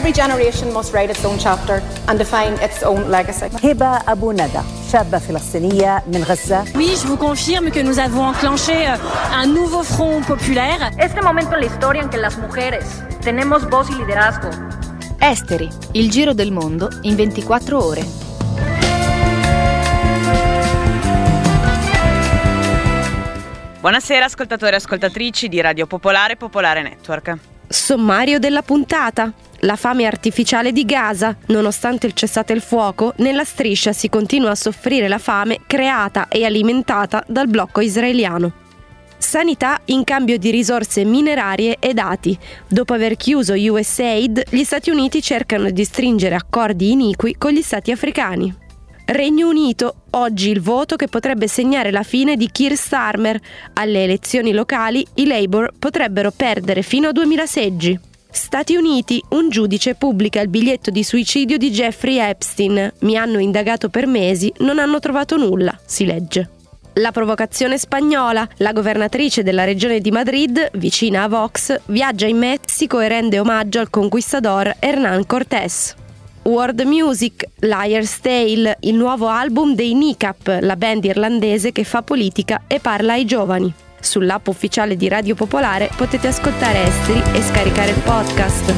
Every generation must write its own chapter and define its own legacy. هبة أبو ندى شابة فلسطينية من غزة. Oui, je vous confirme que nous avons enclenché un nouveau front populaire. Este momento en la historia en que las mujeres tenemos voz y liderazgo. Esteri, il giro del mondo in 24 ore. Buonasera ascoltatori e ascoltatrici di Radio Popolare Popolare Network. Sommario della puntata. La fame artificiale di Gaza. Nonostante il cessate il fuoco, nella striscia si continua a soffrire la fame creata e alimentata dal blocco israeliano. Sanità in cambio di risorse minerarie e dati. Dopo aver chiuso USAID, gli Stati Uniti cercano di stringere accordi iniqui con gli Stati africani. Regno Unito, oggi il voto che potrebbe segnare la fine di Keir Starmer. Alle elezioni locali i Labour potrebbero perdere fino a 2000 seggi. Stati Uniti, un giudice pubblica il biglietto di suicidio di Jeffrey Epstein. Mi hanno indagato per mesi, non hanno trovato nulla, si legge. La provocazione spagnola. La governatrice della regione di Madrid, vicina a Vox, viaggia in Messico e rende omaggio al conquistador Hernán Cortés. World Music, Liar's Tale, il nuovo album dei Kneecap, la band irlandese che fa politica e parla ai giovani. Sull'app ufficiale di Radio Popolare potete ascoltare Esteri e scaricare il podcast.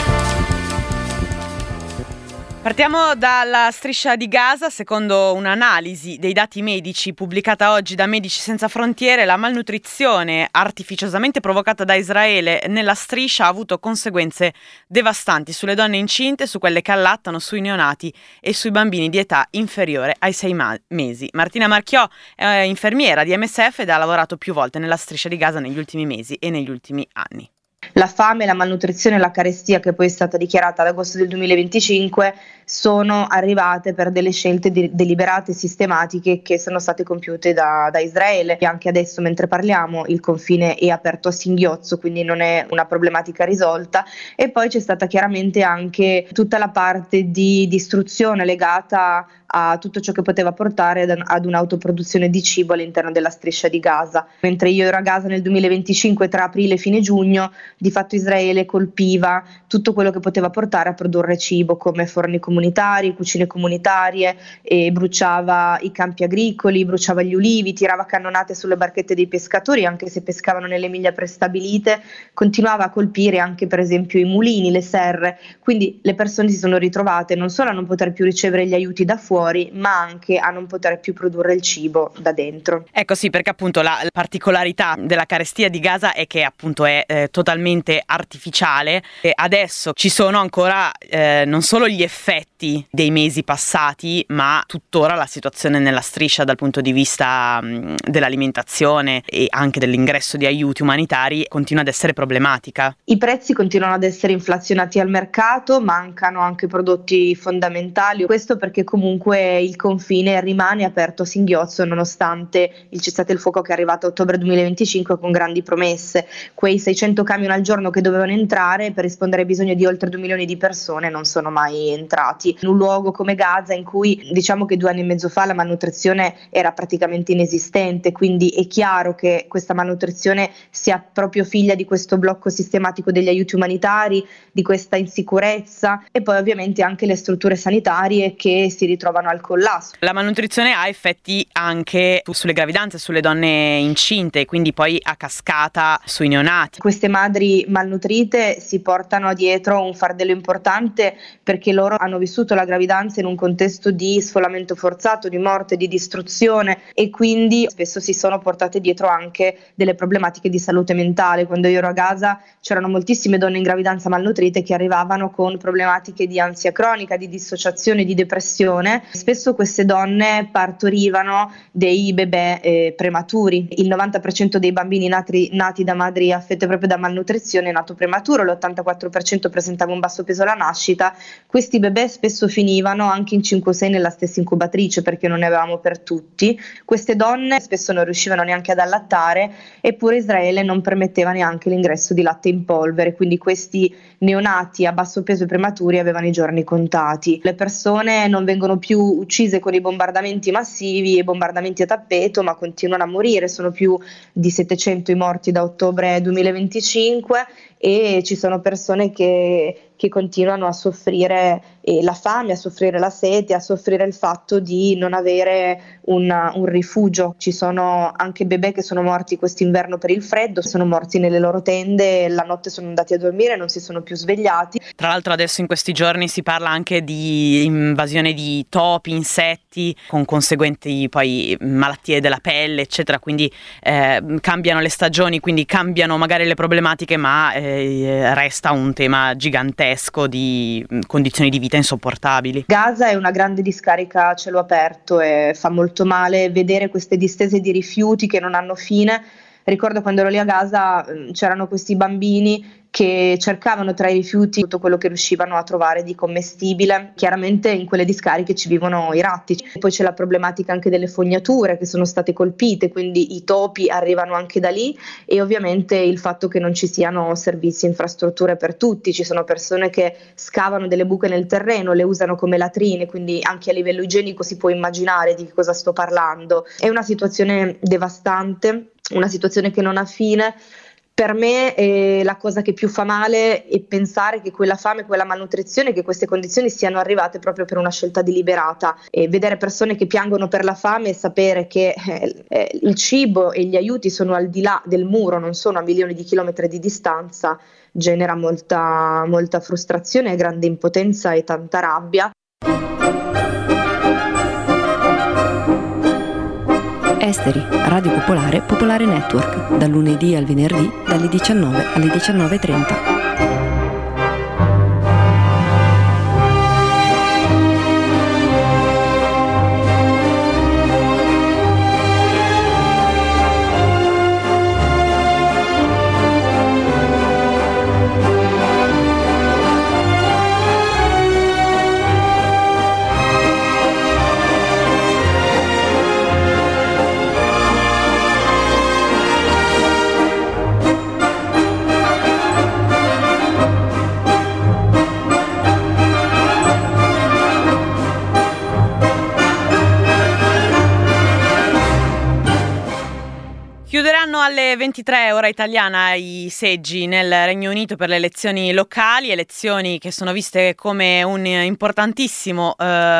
Partiamo dalla striscia di Gaza. Secondo un'analisi dei dati medici pubblicata oggi da Medici Senza Frontiere, la malnutrizione artificiosamente provocata da Israele nella striscia ha avuto conseguenze devastanti sulle donne incinte, su quelle che allattano, sui neonati e sui bambini di età inferiore ai 6 mesi. Martina Marchiò è infermiera di MSF ed ha lavorato più volte nella striscia di Gaza negli ultimi mesi e negli ultimi anni. La fame, la malnutrizione e la carestia, che poi è stata dichiarata ad agosto del 2025, sono arrivate per delle scelte deliberate e sistematiche che sono state compiute da Israele. E anche adesso, mentre parliamo, il confine è aperto a singhiozzo, quindi non è una problematica risolta. E poi c'è stata chiaramente anche tutta la parte di distruzione legata a tutto ciò che poteva portare ad un'autoproduzione di cibo all'interno della striscia di Gaza. Mentre io ero a Gaza nel 2025, tra aprile e fine giugno, di fatto Israele colpiva tutto quello che poteva portare a produrre cibo, come forni comunitari, cucine comunitarie, e bruciava i campi agricoli, bruciava gli ulivi, tirava cannonate sulle barchette dei pescatori, anche se pescavano nelle miglia prestabilite, continuava a colpire anche per esempio i mulini, le serre, quindi le persone si sono ritrovate non solo a non poter più ricevere gli aiuti da fuori, ma anche a non poter più produrre il cibo da dentro. Ecco sì, perché appunto la particolarità della carestia di Gaza è che appunto è totalmente artificiale e adesso ci sono ancora non solo gli effetti dei mesi passati, ma tuttora la situazione nella striscia dal punto di vista dell'alimentazione e anche dell'ingresso di aiuti umanitari continua ad essere problematica. I prezzi continuano ad essere inflazionati al mercato, mancano anche prodotti fondamentali, questo perché comunque il confine rimane aperto a singhiozzo nonostante il cessate il fuoco che è arrivato a ottobre 2025 con grandi promesse. Quei 600 camion al giorno che dovevano entrare per rispondere ai bisogni di oltre 2 milioni di persone non sono mai entrati. In un luogo come Gaza, in cui diciamo che 2 anni e mezzo fa la malnutrizione era praticamente inesistente, quindi è chiaro che questa malnutrizione sia proprio figlia di questo blocco sistematico degli aiuti umanitari, di questa insicurezza, e poi ovviamente anche le strutture sanitarie che si ritrovano al collasso. La malnutrizione ha effetti anche sulle gravidanze, sulle donne incinte, quindi poi a cascata sui neonati. Queste madri malnutrite si portano dietro un fardello importante perché loro hanno vissuto la gravidanza in un contesto di sfolamento forzato, di morte, di distruzione, e quindi spesso si sono portate dietro anche delle problematiche di salute mentale. Quando io ero a Gaza c'erano moltissime donne in gravidanza malnutrite che arrivavano con problematiche di ansia cronica, di dissociazione, di depressione. Spesso queste donne partorivano dei bebè prematuri. Il 90% dei bambini nati da madri affette proprio da malnutrizione è nato prematuro, l'84% presentava un basso peso alla nascita. Questi bebè spesso finivano anche in 5-6 nella stessa incubatrice perché non ne avevamo per tutti. Queste donne spesso non riuscivano neanche ad allattare, eppure Israele non permetteva neanche l'ingresso di latte in polvere, quindi questi neonati a basso peso e prematuri avevano i giorni contati. Le persone non vengono più uccise con i bombardamenti massivi e bombardamenti a tappeto, ma continuano a morire. Sono più di 700 i morti da ottobre 2025 e ci sono persone che che continuano a soffrire la fame, a soffrire la sete, a soffrire il fatto di non avere un rifugio. Ci sono anche bebè che sono morti quest'inverno per il freddo, sono morti nelle loro tende, la notte sono andati a dormire e non si sono più svegliati. Tra l'altro adesso in questi giorni si parla anche di invasione di topi, insetti, con conseguenti poi malattie della pelle, eccetera, quindi cambiano le stagioni, quindi cambiano magari le problematiche, ma resta un tema gigantesco di condizioni di vita insopportabili. Gaza è una grande discarica a cielo aperto e fa molto male vedere queste distese di rifiuti che non hanno fine. Ricordo quando ero lì a Gaza c'erano questi bambini che cercavano tra i rifiuti tutto quello che riuscivano a trovare di commestibile. Chiaramente in quelle discariche ci vivono i ratti. Poi c'è la problematica anche delle fognature che sono state colpite, quindi i topi arrivano anche da lì, e ovviamente il fatto che non ci siano servizi e infrastrutture per tutti. Ci sono persone che scavano delle buche nel terreno, le usano come latrine, quindi anche a livello igienico si può immaginare di che cosa sto parlando. È una situazione devastante, una situazione che non ha fine. Per me la cosa che più fa male è pensare che quella fame, quella malnutrizione, che queste condizioni siano arrivate proprio per una scelta deliberata, e vedere persone che piangono per la fame e sapere che il cibo e gli aiuti sono al di là del muro, non sono a milioni di chilometri di distanza, genera molta frustrazione, grande impotenza e tanta rabbia. Esteri, Radio Popolare, Popolare Network, dal lunedì al venerdì, dalle 19 alle 19:30. Chiuderanno alle 23 ora italiana i seggi nel Regno Unito per le elezioni locali, elezioni che sono viste come un importantissimo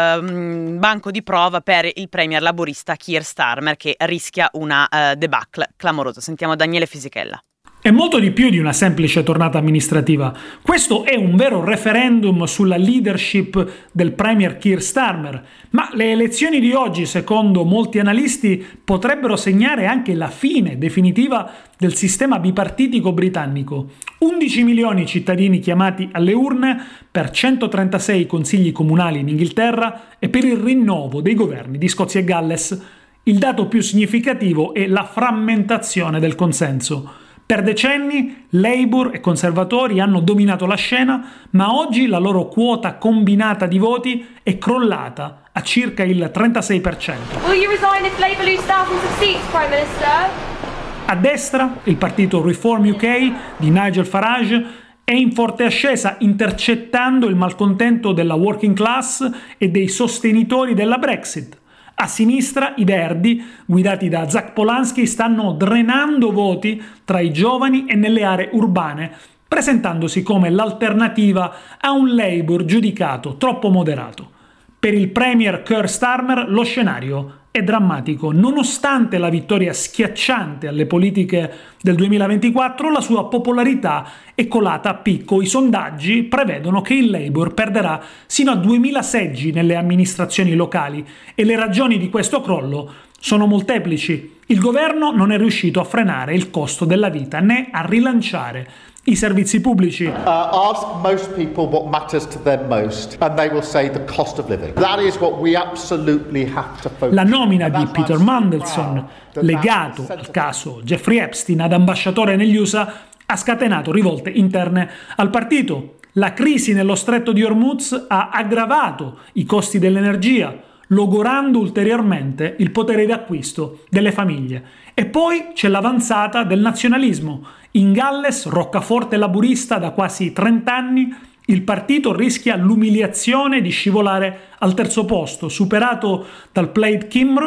banco di prova per il premier laburista Keir Starmer, che rischia una debacle clamorosa. Sentiamo Daniele Fisichella. È molto di più di una semplice tornata amministrativa. Questo è un vero referendum sulla leadership del premier Keir Starmer, ma le elezioni di oggi, secondo molti analisti, potrebbero segnare anche la fine definitiva del sistema bipartitico britannico. 11 milioni di cittadini chiamati alle urne per 136 consigli comunali in Inghilterra e per il rinnovo dei governi di Scozia e Galles. Il dato più significativo è la frammentazione del consenso. Per decenni Labour e conservatori hanno dominato la scena, ma oggi la loro quota combinata di voti è crollata a circa il 36%. Will you resign if Labour lose thousands of seats, Prime Minister? A destra, il partito Reform UK di Nigel Farage è in forte ascesa, intercettando il malcontento della working class e dei sostenitori della Brexit. A sinistra i Verdi, guidati da Zach Polanski, stanno drenando voti tra i giovani e nelle aree urbane, presentandosi come l'alternativa a un Labour giudicato troppo moderato. Per il premier Keir Starmer lo scenario è drammatico. Nonostante la vittoria schiacciante alle politiche del 2024, la sua popolarità è colata a picco. I sondaggi prevedono che il Labour perderà sino a 2000 seggi nelle amministrazioni locali e le ragioni di questo crollo sono molteplici. Il governo non è riuscito a frenare il costo della vita né a rilanciare i servizi pubblici. Ask most people what matters to them most and they will say the cost of living. That is what we absolutely have to focus. La nomina di Peter Mandelson, legato al caso Jeffrey Epstein ad ambasciatore negli USA, ha scatenato rivolte interne al partito. La crisi nello stretto di Hormuz ha aggravato i costi dell'energia, logorando ulteriormente il potere d'acquisto delle famiglie. E poi c'è l'avanzata del nazionalismo. In Galles, roccaforte laburista da quasi 30 anni, il partito rischia l'umiliazione di scivolare al terzo posto, superato dal Plaid Cymru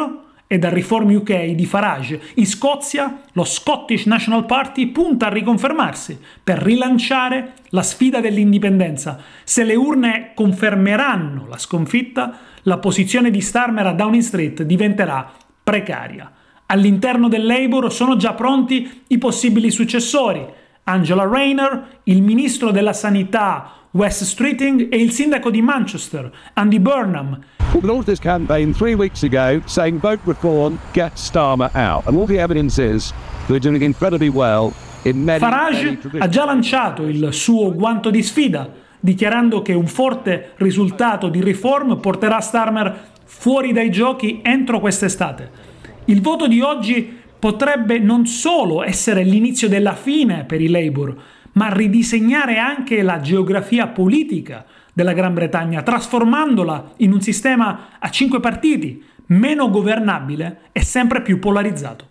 e dal Reform UK di Farage. In Scozia lo Scottish National Party punta a riconfermarsi per rilanciare la sfida dell'indipendenza. Se le urne confermeranno la sconfitta, la posizione di Starmer a Downing Street diventerà precaria. All'interno del Labour sono già pronti i possibili successori: Angela Rayner, il ministro della sanità Wes Streeting e il sindaco di Manchester, Andy Burnham. We launched this campaign 3 weeks ago saying vote reform, get Starmer out. And all the evidence is they're doing incredibly well in many. Farage ha già lanciato il suo guanto di sfida, dichiarando che un forte risultato di Reform porterà Starmer fuori dai giochi entro quest'estate. Il voto di oggi potrebbe non solo essere l'inizio della fine per i Labour, ma ridisegnare anche la geografia politica della Gran Bretagna, trasformandola in un sistema a 5 partiti, meno governabile e sempre più polarizzato.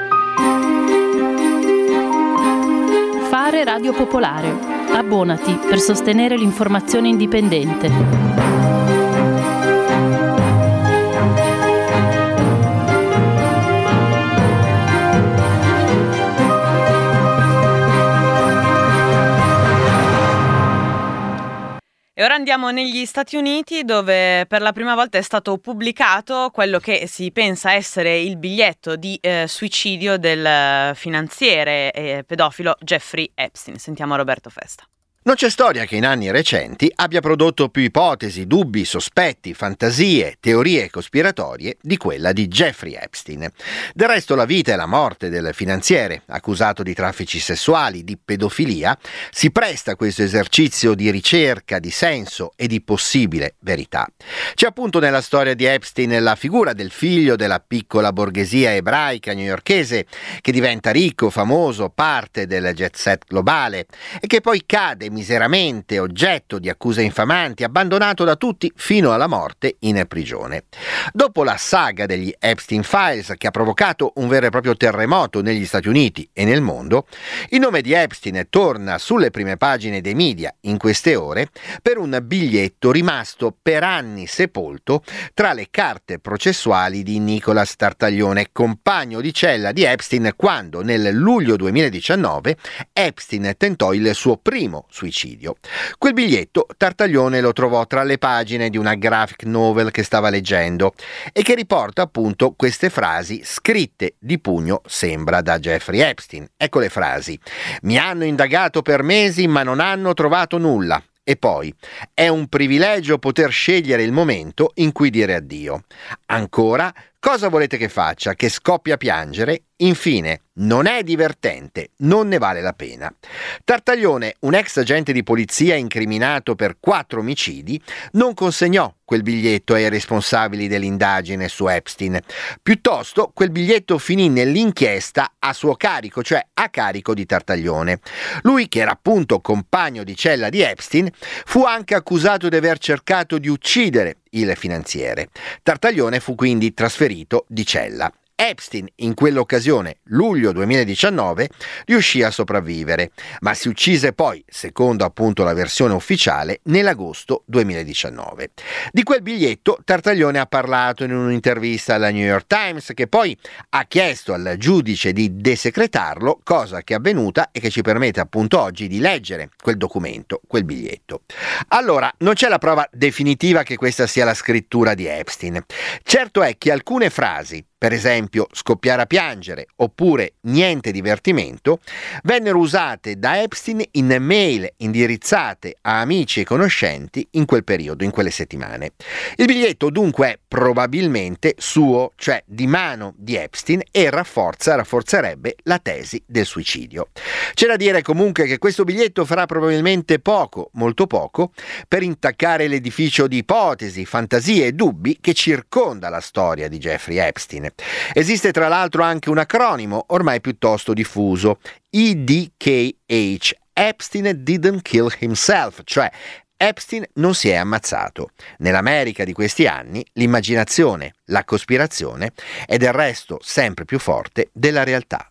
Fare Radio Popolare. Abbonati per sostenere l'informazione indipendente. E ora andiamo negli Stati Uniti, dove per la prima volta è stato pubblicato quello che si pensa essere il biglietto di suicidio del finanziere e pedofilo Jeffrey Epstein. Sentiamo Roberto Festa. Non c'è storia che in anni recenti abbia prodotto più ipotesi, dubbi, sospetti, fantasie, teorie cospiratorie di quella di Jeffrey Epstein. Del resto la vita e la morte del finanziere, accusato di traffici sessuali, di pedofilia, si presta a questo esercizio di ricerca di senso e di possibile verità. C'è appunto nella storia di Epstein la figura del figlio della piccola borghesia ebraica newyorkese che diventa ricco, famoso, parte del jet set globale e che poi cade miseramente oggetto di accuse infamanti, abbandonato da tutti fino alla morte in prigione. Dopo la saga degli Epstein Files, che ha provocato un vero e proprio terremoto negli Stati Uniti e nel mondo, il nome di Epstein torna sulle prime pagine dei media in queste ore per un biglietto rimasto per anni sepolto tra le carte processuali di Nicholas Tartaglione, compagno di cella di Epstein, quando nel luglio 2019 Epstein tentò il suo primo suicidio. Quel biglietto Tartaglione lo trovò tra le pagine di una graphic novel che stava leggendo e che riporta appunto queste frasi scritte di pugno, sembra, da Jeffrey Epstein. Ecco le frasi: mi hanno indagato per mesi ma non hanno trovato nulla. E poi, è un privilegio poter scegliere il momento in cui dire addio. Ancora, cosa volete che faccia? Che scoppi a piangere? Infine, non è divertente, non ne vale la pena. Tartaglione, un ex agente di polizia incriminato per 4 omicidi, non consegnò quel biglietto ai responsabili dell'indagine su Epstein. Piuttosto, quel biglietto finì nell'inchiesta a suo carico, cioè a carico di Tartaglione. Lui, che era appunto compagno di cella di Epstein, fu anche accusato di aver cercato di uccidere il finanziere. Tartaglione fu quindi trasferito di cella. Epstein, in quell'occasione, luglio 2019, riuscì a sopravvivere, ma si uccise poi, secondo appunto la versione ufficiale, nell'agosto 2019. Di quel biglietto Tartaglione ha parlato in un'intervista alla New York Times, che poi ha chiesto al giudice di desecretarlo, cosa che è avvenuta e che ci permette appunto oggi di leggere quel documento, quel biglietto. Allora, non c'è la prova definitiva che questa sia la scrittura di Epstein. Certo è che alcune frasi, per esempio scoppiare a piangere oppure niente divertimento, vennero usate da Epstein in mail indirizzate a amici e conoscenti in quel periodo, in quelle settimane. Il biglietto dunque è probabilmente suo, cioè di mano di Epstein, e rafforzerebbe la tesi del suicidio. C'è da dire comunque che questo biglietto farà probabilmente poco, molto poco, per intaccare l'edificio di ipotesi, fantasie e dubbi che circonda la storia di Jeffrey Epstein. Esiste tra l'altro anche un acronimo ormai piuttosto diffuso, EDKH, Epstein didn't kill himself, cioè Epstein non si è ammazzato. Nell'America di questi anni l'immaginazione, la cospirazione è del resto sempre più forte della realtà.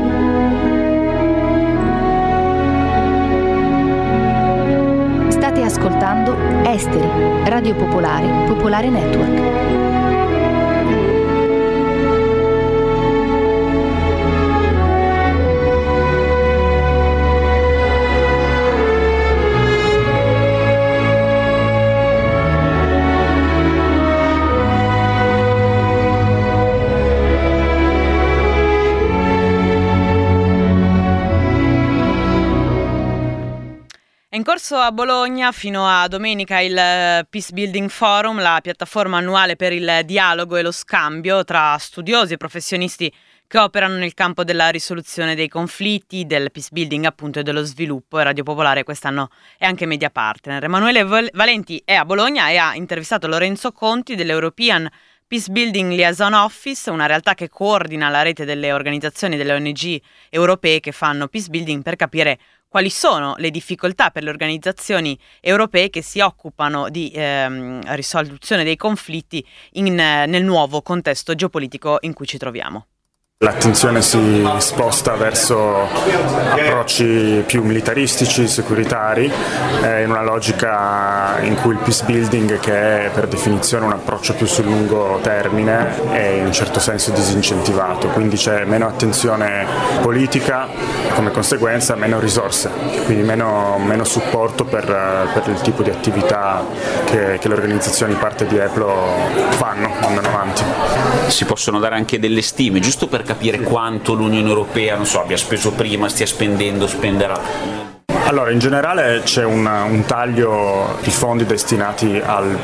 State ascoltando Esteri, Radio Popolare, Popolare Network. È in corso a Bologna fino a domenica il Peace Building Forum, la piattaforma annuale per il dialogo e lo scambio tra studiosi e professionisti che operano nel campo della risoluzione dei conflitti, del peace building appunto e dello sviluppo. E Radio Popolare quest'anno è anche media partner. Emanuele Valenti è a Bologna e ha intervistato Lorenzo Conti dell'European Peace Building Liaison Office, una realtà che coordina la rete delle organizzazioni delle ONG europee che fanno peace building, per capire quali sono le difficoltà per le organizzazioni europee che si occupano di risoluzione dei conflitti nel nuovo contesto geopolitico in cui ci troviamo. L'attenzione si sposta verso approcci più militaristici, securitari, in una logica in cui il peace building, che è per definizione un approccio più sul lungo termine, è in un certo senso disincentivato, quindi c'è meno attenzione politica e come conseguenza meno risorse, quindi meno supporto per il tipo di attività che le organizzazioni parte di EPLO mandano avanti. Si possono dare anche delle stime, giusto per capire quanto l'Unione Europea, abbia speso prima, stia spendendo, spenderà? Allora, in generale c'è un taglio di fondi destinati al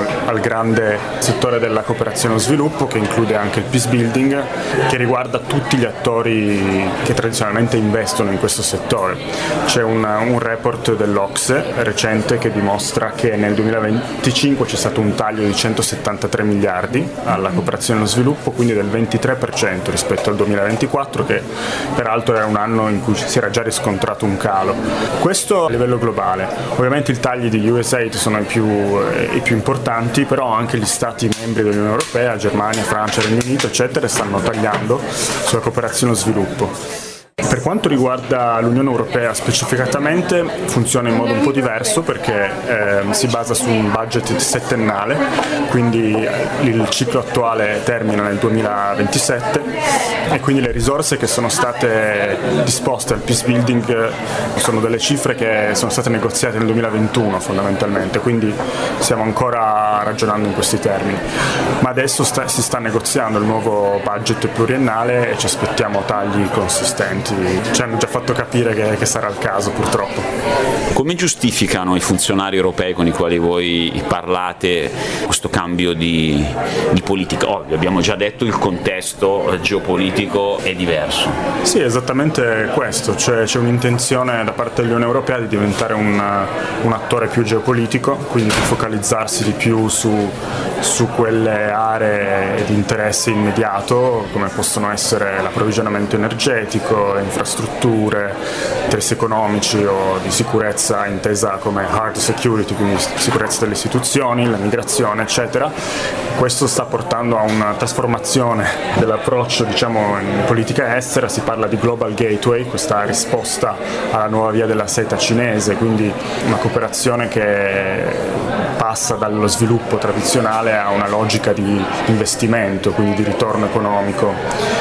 grande settore della cooperazione e lo sviluppo, che include anche il peace building, che riguarda tutti gli attori che tradizionalmente investono in questo settore. C'è un report dell'OCSE recente che dimostra che nel 2025 c'è stato un taglio di 173 miliardi alla cooperazione e lo sviluppo, quindi del 23% rispetto al 2024, che peraltro era un anno in cui si era già riscontrato un calo. Questo a livello globale. Ovviamente i tagli di USAID sono i più importanti, però anche gli stati membri dell'Unione Europea, Germania, Francia, Regno Unito, eccetera, stanno tagliando sulla cooperazione e lo sviluppo. Per quanto riguarda l'Unione Europea specificatamente, funziona in modo un po' diverso perché si basa su un budget settennale, quindi il ciclo attuale termina nel 2027 e quindi le risorse che sono state disposte al peace building sono delle cifre che sono state negoziate nel 2021 fondamentalmente, quindi stiamo ancora ragionando in questi termini. Ma adesso si sta negoziando il nuovo budget pluriennale e ci aspettiamo tagli consistenti. Ci hanno già fatto capire che sarà il caso, purtroppo. Come giustificano i funzionari europei con i quali voi parlate questo cambio di politica? Abbiamo già detto il contesto geopolitico è diverso. Sì, esattamente questo, c'è un'intenzione da parte dell'Unione Europea di diventare un attore più geopolitico, quindi di focalizzarsi di più su quelle aree di interesse immediato, come possono essere l'approvvigionamento energetico, infrastrutture, interessi economici o di sicurezza intesa come hard security, quindi sicurezza delle istituzioni, la migrazione, eccetera. Questo sta portando a una trasformazione dell'approccio, in politica estera. Si parla di Global Gateway, questa risposta alla nuova via della seta cinese, quindi una cooperazione che passa dallo sviluppo tradizionale a una logica di investimento, quindi di ritorno economico.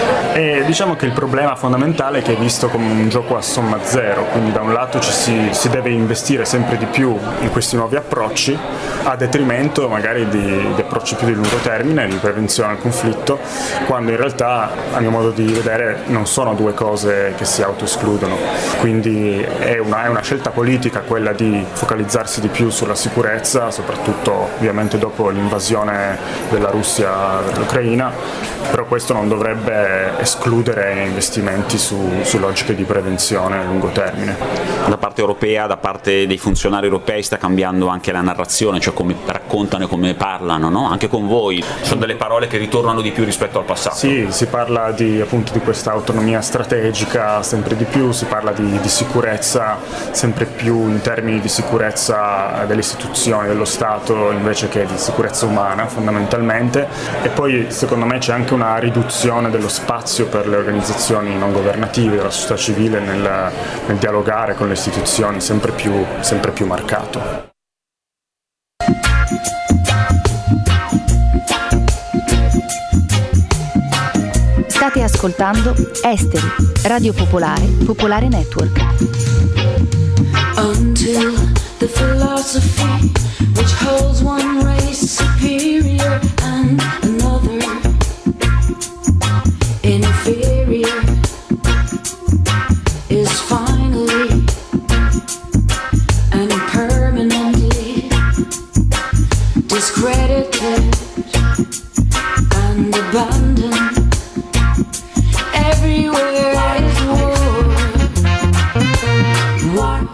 E diciamo che il problema fondamentale è che è visto come un gioco a somma zero, quindi da un lato si deve investire sempre di più in questi nuovi approcci a detrimento magari di approcci più di lungo termine, di prevenzione al conflitto, quando in realtà a mio modo di vedere non sono due cose che si autoescludono. Quindi è una scelta politica quella di focalizzarsi di più sulla sicurezza, soprattutto ovviamente dopo l'invasione della Russia dell'Ucraina, però questo non dovrebbe escludere investimenti su logiche di prevenzione a lungo termine. Da parte europea, da parte dei funzionari europei sta cambiando anche la narrazione, cioè come raccontano e come parlano, no? Anche con voi sono delle parole che ritornano di più rispetto al passato. Sì, si parla appunto di questa autonomia strategica sempre di più, si parla di sicurezza sempre più in termini di sicurezza delle istituzioni, dello Stato, invece che di sicurezza umana fondamentalmente. E poi secondo me c'è anche una riduzione dello spazio per le organizzazioni non governative, della società civile nel dialogare con le istituzioni sempre più marcato. State ascoltando Esteri, Radio Popolare, Popolare Network. Until the philosophy which holds one race superior and another inferior is finally and permanently discredited and abandoned. Everywhere is war.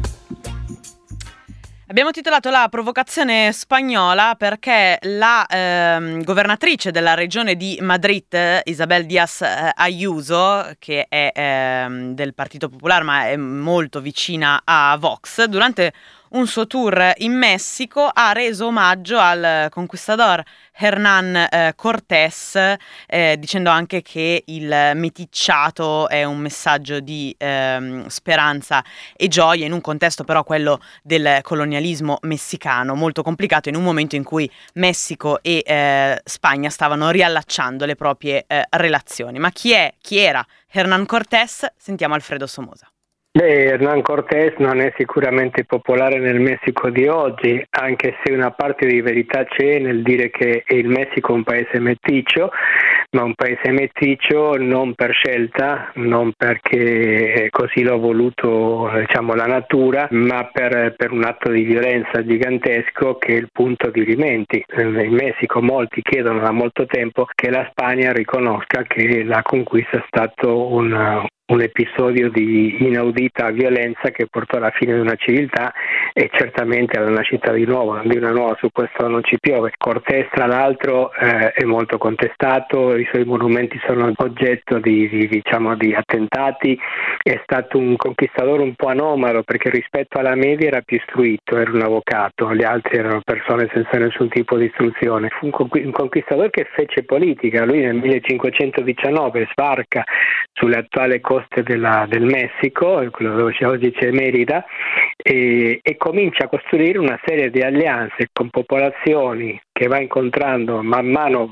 Abbiamo titolato la provocazione spagnola perché la governatrice della regione di Madrid, Isabel Díaz Ayuso, che è del Partito Popolare ma è molto vicina a Vox, durante un suo tour in Messico ha reso omaggio al conquistador Hernán Cortés, dicendo anche che il meticciato è un messaggio di speranza e gioia in un contesto però quello del colonialismo messicano molto complicato, in un momento in cui Messico e Spagna stavano riallacciando le proprie relazioni. Ma chi era Hernán Cortés? Sentiamo Alfredo Somoza. Hernán Cortés non è sicuramente popolare nel Messico di oggi, anche se una parte di verità c'è nel dire che il Messico è un paese meticcio, ma un paese meticcio non per scelta, non perché così l'ha voluto la natura, ma per un atto di violenza gigantesco che è il punto di rimetti. In Messico molti chiedono da molto tempo che la Spagna riconosca che la conquista è stato un episodio di inaudita violenza che portò alla fine di una civiltà e certamente alla nascita di una nuova, su questo non ci piove. Cortés tra l'altro è molto contestato, i suoi monumenti sono oggetto di attentati, è stato un conquistador un po' anomalo perché rispetto alla media era più istruito, era un avvocato, gli altri erano persone senza nessun tipo di istruzione. Fu un conquistador che fece politica, lui nel 1519 sbarca sulle attuali coste del Messico, quello dove oggi c'è Merida, e comincia a costruire una serie di alleanze con popolazioni che va incontrando man mano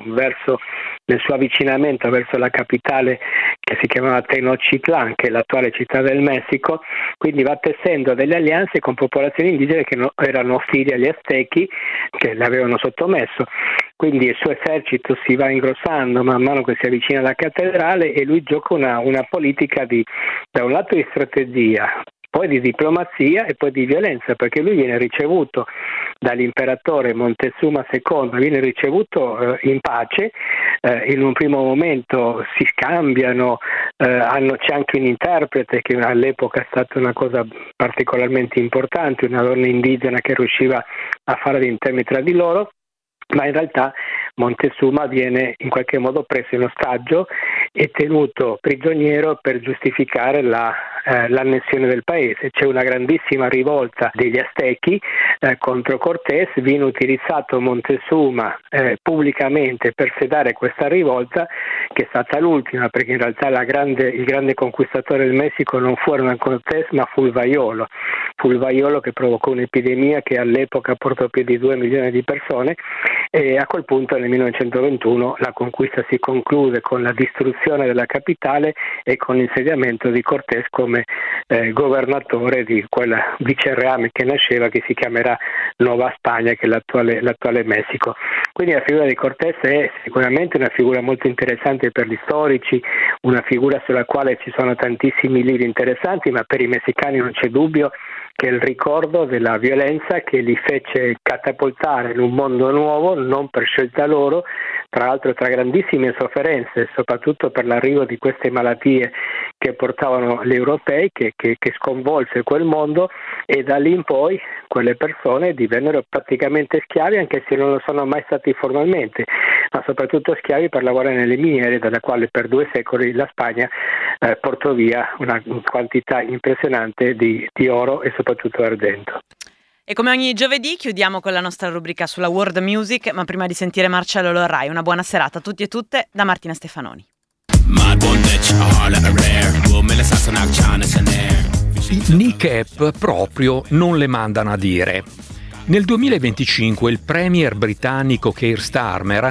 nel suo avvicinamento verso la capitale che si chiamava Tenochtitlan, che è l'attuale città del Messico, quindi va tessendo delle alleanze con popolazioni indigene che erano ostili agli Aztechi, che le avevano sottomesso. Quindi il suo esercito si va ingrossando man mano che si avvicina alla cattedrale e lui gioca una politica da un lato di strategia, poi di diplomazia e poi di violenza, perché lui viene ricevuto dall'imperatore Montezuma II, viene ricevuto in pace, in un primo momento si scambiano, c'è anche un interprete che all'epoca è stata una cosa particolarmente importante, una donna indigena che riusciva a fare l'interprete tra di loro, ma in realtà Montezuma viene in qualche modo preso in ostaggio e tenuto prigioniero per giustificare l'annessione del paese. C'è una grandissima rivolta degli Aztechi contro Cortés, viene utilizzato Montezuma pubblicamente per sedare questa rivolta, che è stata l'ultima, perché in realtà il grande conquistatore del Messico non fu Hernán Cortés ma fu il vaiolo che provocò un'epidemia che all'epoca portò più di 2 milioni di persone, e a quel punto nel 1921 la conquista si conclude con la distruzione della capitale e con l'insediamento di Cortés come governatore di quel vicereame che nasceva, che si chiamerà Nuova Spagna, che è l'attuale Messico. Quindi la figura di Cortés è sicuramente una figura molto interessante per gli storici, una figura sulla quale ci sono tantissimi libri interessanti, ma per i messicani non c'è dubbio che è il ricordo della violenza che li fece catapultare in un mondo nuovo, non per scelta loro, tra l'altro tra grandissime sofferenze, soprattutto per l'arrivo di queste malattie che portavano gli europei, che sconvolse quel mondo, e da lì in poi quelle persone divennero praticamente schiavi, anche se non lo sono mai stati formalmente, ma soprattutto schiavi per lavorare nelle miniere, dalla quale per 2 secoli la Spagna portò via una quantità impressionante di oro e soprattutto argento. E come ogni giovedì chiudiamo con la nostra rubrica sulla world music, ma prima di sentire Marcello Lorrai, una buona serata a tutti e tutte da Martina Stefanoni. I NICEP proprio non le mandano a dire. Nel 2025 il premier britannico Keir Starmer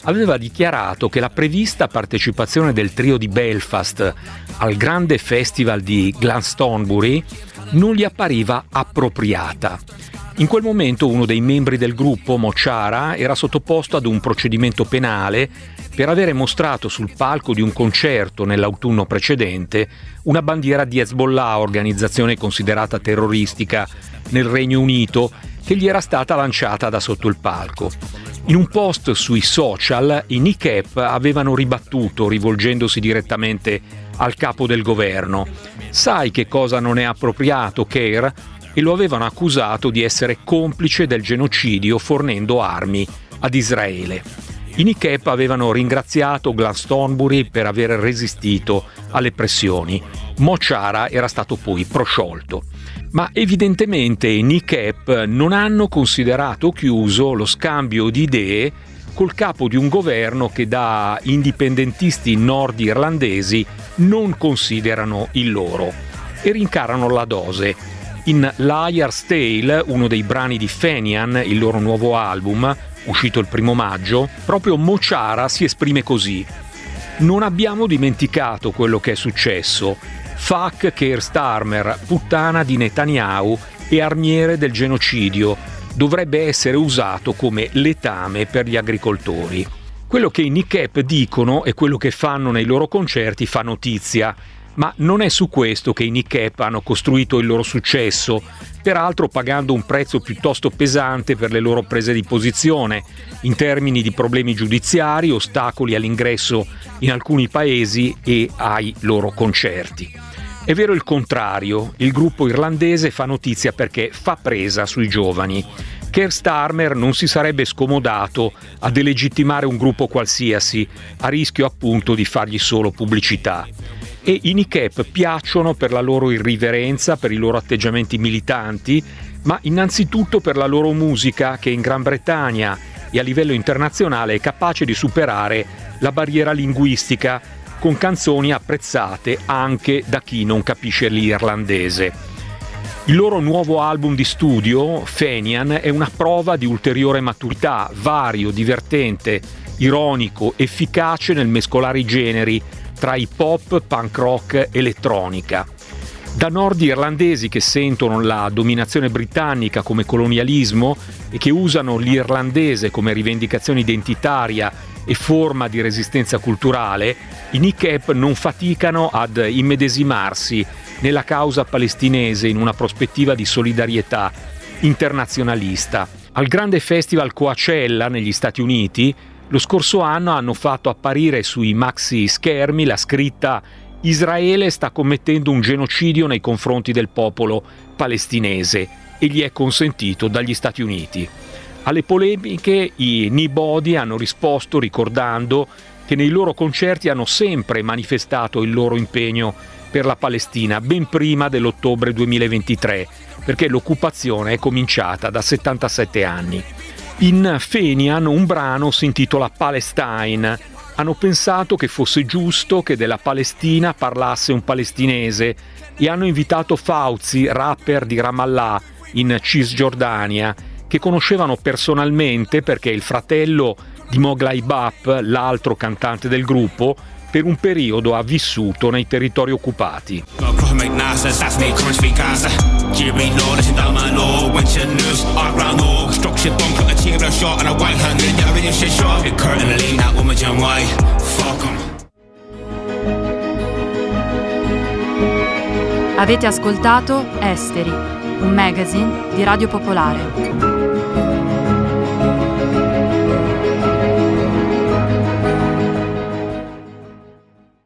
aveva dichiarato che la prevista partecipazione del trio di Belfast al grande festival di Glastonbury non gli appariva appropriata. In quel momento uno dei membri del gruppo, Mo Chara, era sottoposto ad un procedimento penale per avere mostrato sul palco di un concerto nell'autunno precedente una bandiera di Hezbollah, organizzazione considerata terroristica nel Regno Unito, che gli era stata lanciata da sotto il palco. In un post sui social, i NICAP avevano ribattuto, rivolgendosi direttamente al capo del governo: «Sai che cosa non è appropriato, Keir?» e lo avevano accusato di essere complice del genocidio fornendo armi ad Israele. I NICAP avevano ringraziato Glastonbury per aver resistito alle pressioni. Mo Chara era stato poi prosciolto. Ma evidentemente i NICAP non hanno considerato chiuso lo scambio di idee col capo di un governo che da indipendentisti nordirlandesi non considerano il loro e rincarano la dose. In Liar's Tale, uno dei brani di Fenian, il loro nuovo album, uscito il 1 maggio, proprio Mo Chara si esprime così: «Non abbiamo dimenticato quello che è successo. Fuck Keir Starmer, puttana di Netanyahu e armiere del genocidio, dovrebbe essere usato come letame per gli agricoltori». Quello che i NICAP dicono e quello che fanno nei loro concerti fa notizia, ma non è su questo che i NICAP hanno costruito il loro successo, peraltro pagando un prezzo piuttosto pesante per le loro prese di posizione, in termini di problemi giudiziari, ostacoli all'ingresso in alcuni paesi e ai loro concerti. È vero il contrario, il gruppo irlandese fa notizia perché fa presa sui giovani. Keir Starmer non si sarebbe scomodato a delegittimare un gruppo qualsiasi, a rischio appunto di fargli solo pubblicità. E i NICAP piacciono per la loro irriverenza, per i loro atteggiamenti militanti, ma innanzitutto per la loro musica che in Gran Bretagna e a livello internazionale è capace di superare la barriera linguistica con canzoni apprezzate anche da chi non capisce l'irlandese. Il loro nuovo album di studio, Fenian, è una prova di ulteriore maturità, vario, divertente, ironico, efficace nel mescolare i generi tra hip hop, punk rock, elettronica. Da nordirlandesi che sentono la dominazione britannica come colonialismo e che usano l'irlandese come rivendicazione identitaria e forma di resistenza culturale, i NICAP non faticano ad immedesimarsi nella causa palestinese in una prospettiva di solidarietà internazionalista. Al grande festival Coachella negli Stati Uniti, lo scorso anno hanno fatto apparire sui maxi schermi la scritta «Israele sta commettendo un genocidio nei confronti del popolo palestinese» e gli è consentito dagli Stati Uniti. Alle polemiche i Nobody hanno risposto ricordando che nei loro concerti hanno sempre manifestato il loro impegno per la Palestina ben prima dell'ottobre 2023, perché l'occupazione è cominciata da 77 anni. In Fenian un brano si intitola Palestine. Hanno pensato che fosse giusto che della Palestina parlasse un palestinese e hanno invitato Fauzi, rapper di Ramallah in Cisgiordania, che conoscevano personalmente perché il fratello di Moglai Bap, l'altro cantante del gruppo, per un periodo ha vissuto nei territori occupati. Avete ascoltato Esteri, un magazine di Radio Popolare.